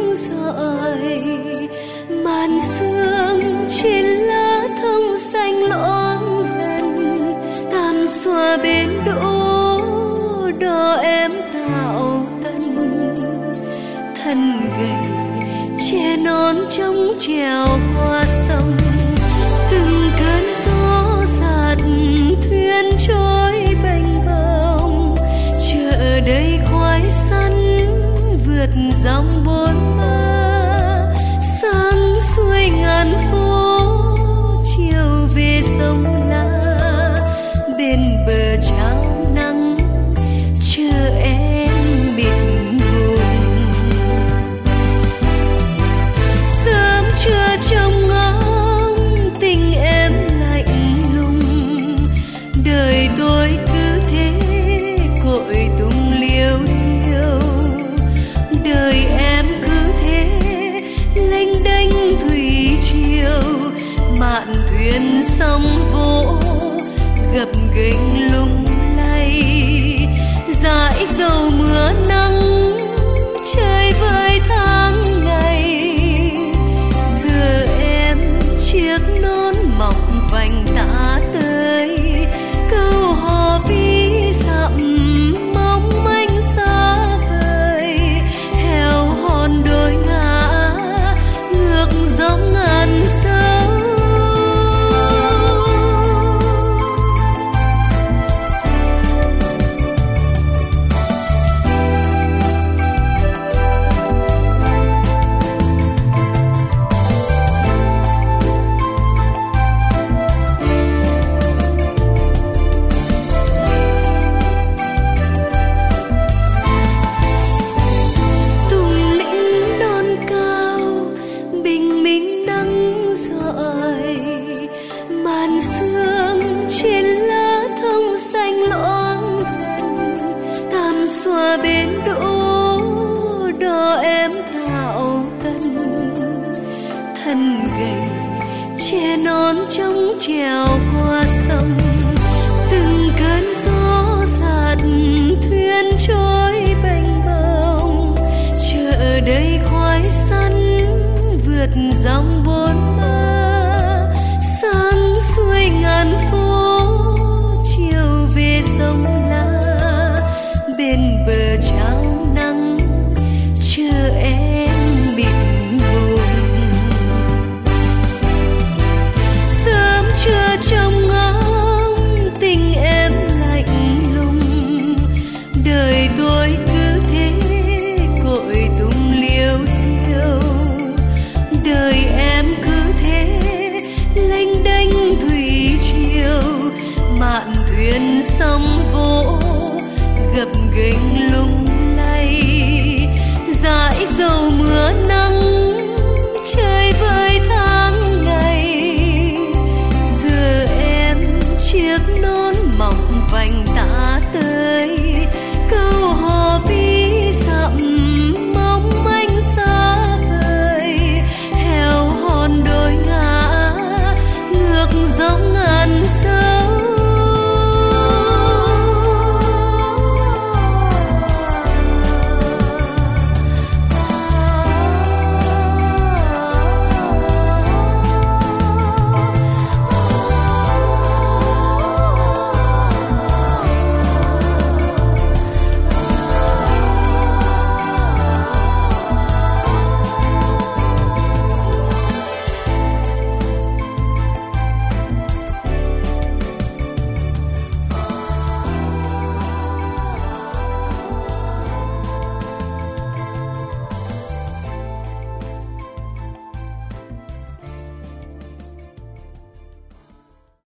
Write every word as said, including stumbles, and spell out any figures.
rọi, màn sương trên lá thông xanh loáng dần, tàm xòa bến đỗ đò em tạo tân. Thân gầy che nón trống chèo qua sông, từng cơn gió giạt thuyền trôi bềnh bồng. Chợ đây khoái sắn vượt dòng bốn ba, sáng xuôi ngàn phố chiều về sông La. Bên bờ trao nắng chờ em biển vùng, sớm trưa trong ngóng tình em lạnh lùng. Đời tôi cứ thế cội tung liêu xiêu, đời em cứ thế lênh đênh thủy triều. Mạn thuyền sóng vỗ gập ghềnh lung lay, dãi dầu mưa nắng trời vơi tháng ngày. Giờ em chiếc nón mỏng vành tả tới, câu hò ví dặm mong manh xa vời. Theo hòn đồi ngả ngược dòng ngàn sâu, xòa bến đỗ đò em tạo tân. Thân gầy che nón trống chèo qua sông, từng cơn gió giạt thuyền trôi bềnh bồng. Chợ đây khoái sắn vượt dòng bốn ba, sáng xuôi ngàn phố chiều về sông La. Bên bờ trao